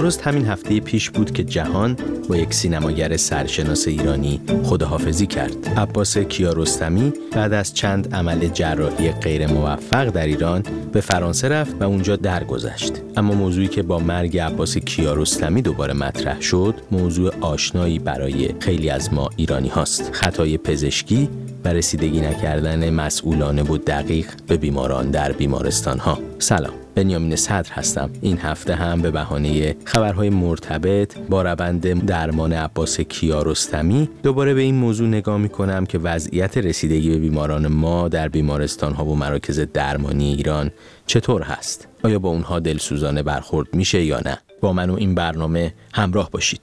درست همین هفته پیش بود که جهان با یک سینماگر سرشناس ایرانی خداحافظی کرد. عباس کیارستمی بعد از چند عمل جراحی غیر موفق در ایران به فرانسه رفت و اونجا درگذشت. اما موضوعی که با مرگ عباس کیارستمی دوباره مطرح شد، موضوع آشنایی برای خیلی از ما ایرانی هاست: خطای پزشکی و رسیدگی نکردن مسئولانه و دقیق به بیماران در بیمارستان ها. سلام، بنیامین صدر هستم. این هفته هم به بهانه خبرهای مرتبط با روند درمان عباس کیارستمی دوباره به این موضوع نگاه میکنم که وضعیت رسیدگی به بیماران ما در بیمارستان ها و مراکز درمانی ایران چطور هست؟ آیا با اونها دلسوزانه برخورد میشه یا نه؟ با من و این برنامه همراه باشید.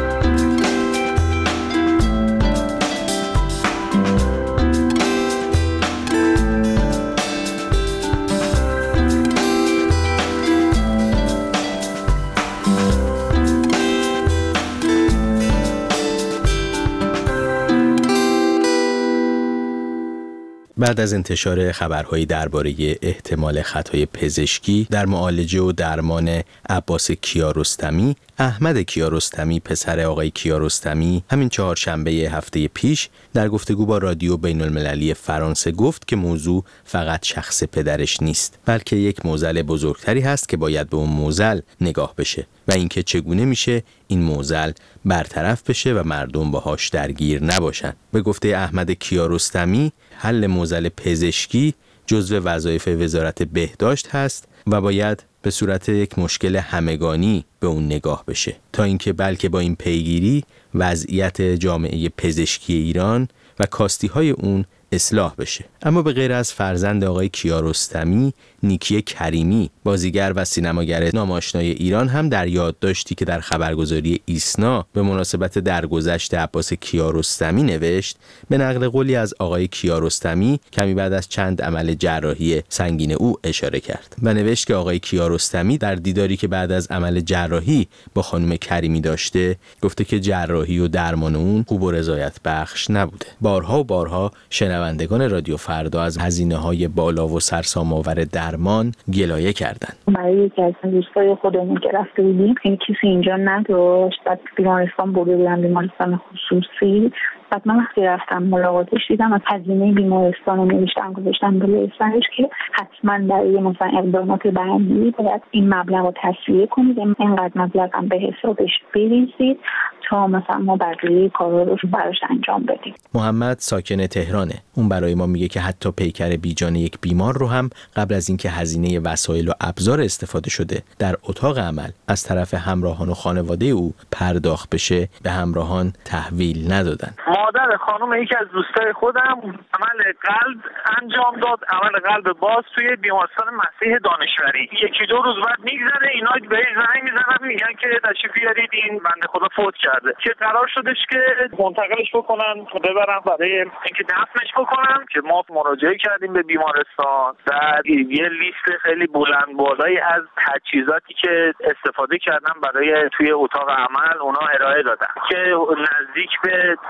بعد از انتشار خبرهایی درباره احتمال خطای پزشکی در معالجه و درمان عباس کیارستمی، احمد کیارستمی پسر آقای کیارستمی همین چهارشنبه هفته پیش در گفتگو با رادیو بین المللی فرانسه گفت که موضوع فقط شخص پدرش نیست، بلکه یک معضل بزرگتری هست که باید به اون معضل نگاه بشه و اینکه چگونه میشه این معضل برطرف بشه و مردم باهاش درگیر نباشن. به گفته احمد کیارستمی، حل معضل پزشکی جزو وظایف وزارت بهداشت هست و باید به صورت یک مشکل همگانی به اون نگاه بشه، تا اینکه بلکه با این پیگیری وضعیت جامعه پزشکی ایران و کاستی‌های اون اصلاح بشه. اما به غیر از فرزند آقای کیارستمی، نیکی کریمی، بازیگر و سینماگر ناماشنای ایران هم در یادداشتی که در خبرگزاری ایسنا به مناسبت درگذشت عباس کیارستمی نوشت، به نقل قولی از آقای کیارستمی کمی بعد از چند عمل جراحی سنگین او اشاره کرد و نوشت که آقای کیارستمی در دیداری که بعد از عمل جراحی با خانم کریمی داشته، گفته که جراحی و درمان اون خوب و رضایت بخش نبوده. بارها و بارها شنوندگان رادیو فردا از هزینه‌های بالا و سرسام‌آور درمان گلایه کردند. برای یکی از دوستای خودمون که رفته بودیم، این کسی اینجا نداشت، بعد بیمارستان برده بودن، بیمارستان خصوصی. بعد من وقتی رفتم ملاقاتش دیدم از هزینه بیمارستان رو نوشتم گذاشتم بالای سرش که حتما برای مثلا اقدامات بعدی باید این مبلغ رو تسویه کنید، اینقدر مبلغ هم به حسابش بریزید تا مثلا ما بقیه کارا رو براش انجام بدیم. محمد ساکن تهرانه. اون برای ما میگه که حتی پیکر بیجان یک بیمار رو هم قبل از اینکه هزینه وسایل و ابزار استفاده شده در اتاق عمل از طرف همراهان و خانواده او پرداخت بشه به همراهان تحویل ندادن. مادر خانم یکی از دوستای خودم عمل قلب انجام داد، عمل قلب باز توی بیمارستان مسیح دانشوری. یکی دو روز بعد میگذره اینا بهش زنگ میزنن میگن که تشریف بیارید این بنده خدا فوت کرده، که قرار شدش که منتقلش بکنن ببرن برای اینکه دفنش بکنن، که ما مراجعه کردیم به بیمارستان و یه لیست خیلی بلند بالایی از تجهیزاتی که استفاده کردن برای توی اتاق عمل اونا ارائه دادن که نزدیک به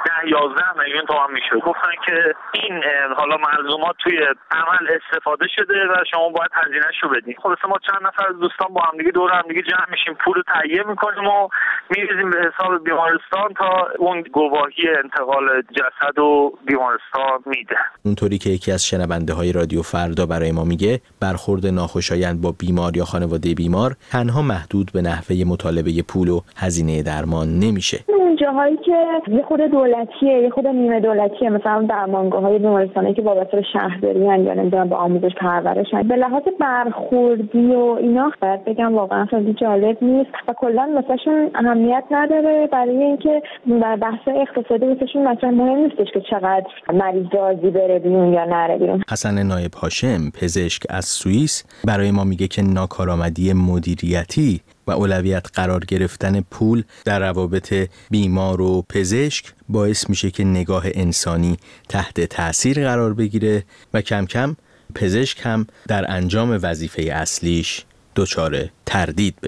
10-11 میلیون تومان میشه. گفتن که این حالا ملزومات توی عمل استفاده شده و شما باید هزینه‌اش رو بدین. خلاص ما چند نفر از دوستان با هم دیگه دور هم دیگه جمع میشیم، پول رو تهیه میکنیم و میریزیم به حساب بیمارستان تا اون گواهی انتقال جسد و بیمارستان میده. اونطوری که یکی از شنونده‌های رادیو فردا برای ما میگه، برخورد ناخوشایند با بیمار یا خانواده بیمار تنها محدود به نحوه مطالبه پول و هزینه درمان نمیشه. جاهایی که یه خود دولتیه، یه خود نیمه دولتیه، مثلا درمانگاه‌های بیمارستانی که وابسته به شهرداری ان یا نمیدونم به آموزش پرورش، به لحاظ برخوردی و اینا باید بگم واقعا خیلی جالب نیست و کلا واسهشون اهمیت نداره، برای اینکه در بحث اقتصادی واسهشون مثلا مهم نیستش که چقدر مریض راضی بره بیرون یا نره بیرون. حسن نایب هاشم، پزشک از سوئیس، برای ما میگه که ناکارآمدی مدیریتی و اولویت قرار گرفتن پول در روابط بیمار و پزشک باعث میشه که نگاه انسانی تحت تأثیر قرار بگیره و کم کم پزشک هم در انجام وظیفه اصلیش دچار تردید بشه.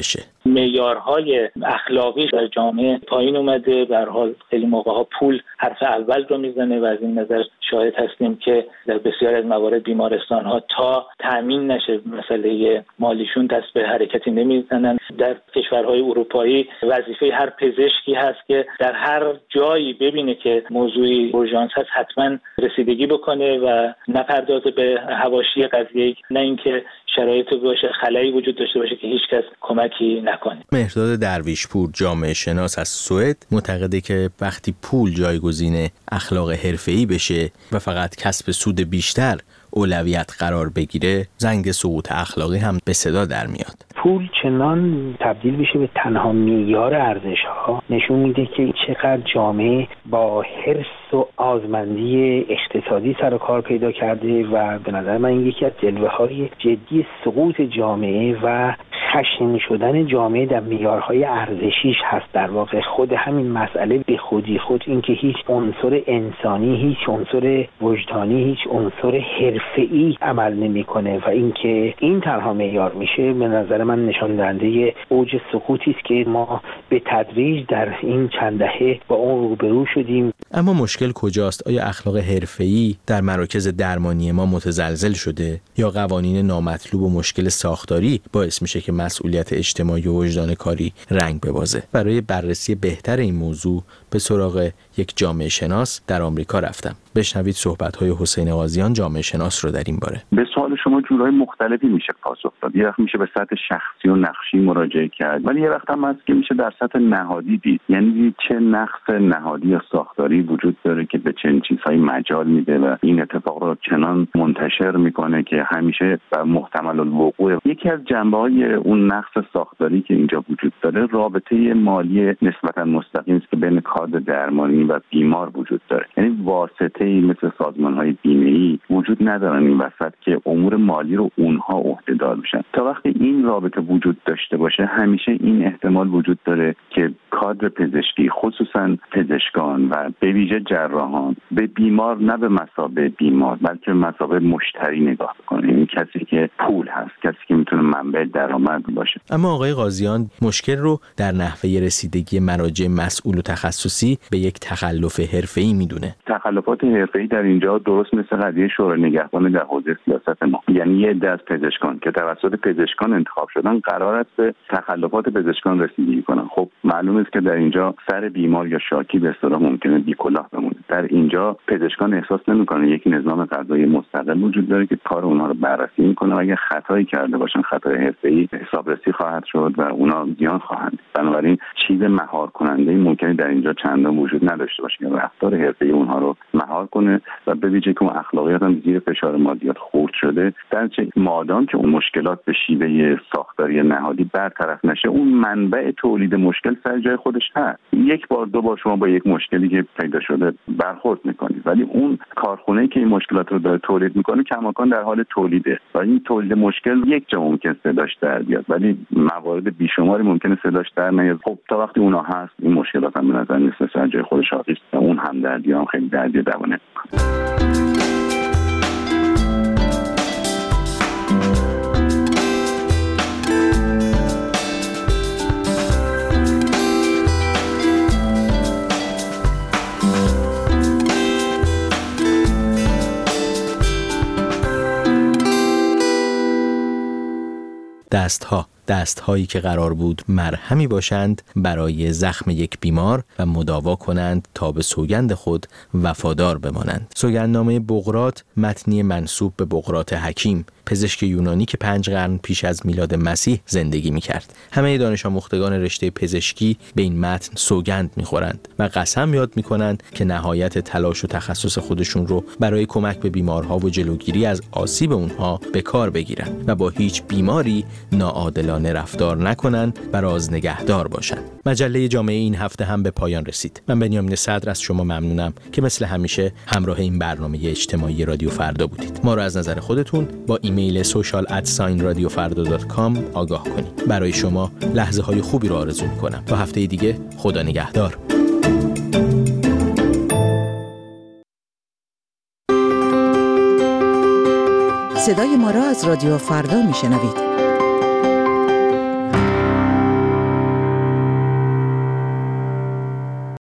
معیارهای اخلاقی در جامعه پایین اومده. به هر حال خیلی موقع‌ها پول حرف اول رو میزنه و از این نظر شاهد هستیم که در بسیار از موارد بیمارستان‌ها تا تامین نشه مسئله مالیشون دست به حرکتی نمیزنن. در کشورهای اروپایی وظیفه هر پزشکی هست که در هر جایی ببینه که موضوعی اورژانس هست حتما رسیدگی بکنه و نپردازه به حواشی قضیه، نه اینکه شرایط باشه خلایی وجود داشته باشه که هیچ کس کمکی نکنه. مهرداد درویشپور جامعه شناس از سوئد معتقده که وقتی پول جایگزین اخلاق حرفه‌ای بشه و فقط کسب سود بیشتر اولویت قرار بگیره، زنگ سقوط اخلاقی هم به صدا در میاد. پول چنان تبدیل بشه به تنها معیار ارزش‌ها نشون میده که چقدر جامعه با حرص و آزمندی اقتصادی سر و کار پیدا کرده و به نظر من یکی از جلوه‌های جدی سقوط جامعه و خشن شدن جامعه در معیارهای ارزشیش هست. در واقع خود همین مسئله به خودی خود این که هیچ عنصر انسانی، هیچ عنصر وجدانی، هیچ عنصر حرفه‌ای عمل نمی‌کنه و اینکه این تنها معیار میشه، به نظر من نشان دهنده اوج سقوطی است که ما به تدریج در این چند دهه با اون روبرو شدیم. اما مشکل کجاست؟ آیا اخلاق حرفه‌ای در مراکز درمانی ما متزلزل شده یا قوانین نامطلوب و مشکل ساختاری باعث میشه که مسئولیت اجتماعی و وجدان کاری رنگ ببازه؟ برای بررسی بهتر این موضوع به سراغ یک جامعه شناس در آمریکا رفتم. بشنوید صحبت‌های حسین قاضیان جامعه شناس رو در این باره. به سوال شما جورای مختلفی میشه پاسخ داد. یه وقت میشه به سطح شخصی و نقشی مراجعه کرد، ولی یه وقت هم هست که میشه در سطح نهادی دید. یعنی چه نقص نهادی یا ساختاری وجود داره که به چنین چیزهایی مجال میده و این اتفاق رو چنان منتشر میکنه که همیشه محتمل الوقوع. یکی از جنبه‌های اون نقص ساختاری که اینجا وجود داره رابطه مالی نسبتا مستقیم است که بین کادر درمانی و بیمار وجود داره. یعنی واسطه‌ای مثل سازمان‌های بیمه‌ای وجود ندارن این وسط که امور مالی رو اونها عهده‌دار بشن. تا وقتی این رابطه وجود داشته باشه همیشه این احتمال وجود داره که کادر پزشکی خصوصا پزشکان و به ویژه جراحان به بیمار نه به مثابه بیمار بلکه به مثابه مشتری نگاه کنه. این کسی که پول هست، کسی که میتونه منبع درآمد باشه. اما آقای قاضیان مشکل رو در نحوه رسیدگی مراجع مسئول و تخصصی به یک تخلف حرفه‌ای میدونه. تخلفات حرفه‌ای در اینجا درست مثل قضیه شورای نگهبان در حوزه سیاست ما، یعنی یه عده از پزشکان که توسط پزشکان انتخاب شدن قرار است به تخلفات پزشکان رسیدگی کنن. خب معلومه که در اینجا سر بیمار یا شاکی به اصطلاح ممکنه بی‌کلاه بمونه. در اینجا پزشکان احساس نمی‌کنن یک نظام قضایی مستقل وجود داره که کار اونها رو بررسی می‌کنه و اگه خطایی کرده باشن خطای حرفه‌ای حسابرسی خواهد شد و اونا زیان خواهند. بنابراین چیز مهار کننده ممکنه در اینجا چندان وجود نداشته باشه که رفتار حرفه‌ای اونها رو مهار کنه و به ویژه که اون اخلاقیات هم زیر فشار مادیات خورد شده. در چه مادام که اون مشکلات به شیوه ساختاری نهادی برطرف نشه، اون منبع تولید مشکل سر جای خودش هست. یک بار دو بار شما با یک مشکلی که پیدا شده برخورد میکنید، ولی اون کارخونه‌ای که این مشکلات رو داره تولید میکنه کماکان در حال تولیده و این تولید مشکل یک جا ممکن صداش در بیاد، ولی موارد بیشماری ممکنه صداش در نیاد. خب تا وقتی اونها هست این مشکلات هم به نظر نیست سر جای خودش حاضر است. اون هم دردی هم خیلی دردی دوانه. دستهایی که قرار بود مرهمی باشند برای زخم یک بیمار و مداوا کنند تا به سوگند خود وفادار بمانند. سوگندنامه بقراط متنی منسوب به بقراط حکیم، پزشک یونانی که 5 قرن پیش از میلاد مسیح زندگی می‌کرد. همه دانش آموختگان رشته پزشکی به این متن سوگند می‌خورند و قسم یاد می‌کنند که نهایت تلاش و تخصص خودشون رو برای کمک به بیمارها و جلوگیری از آسیب اونها به کار بگیرند و با هیچ بیماری ناعادلانه رفتار نکنند و راز نگهدار باشند. مجله جامعه این هفته هم به پایان رسید. من بنیامین صدر از شما ممنونم که مثل همیشه همراه این برنامه اجتماعی رادیو فردا بودید. ما رو از نظر خودتون با ایمیل social@radiofarda.com آگاه کنید. برای شما لحظه های خوبی رو آرزو می‌کنم. تا هفته دیگه خدا نگهدار. صدای ما را از رادیو فردا میشنوید.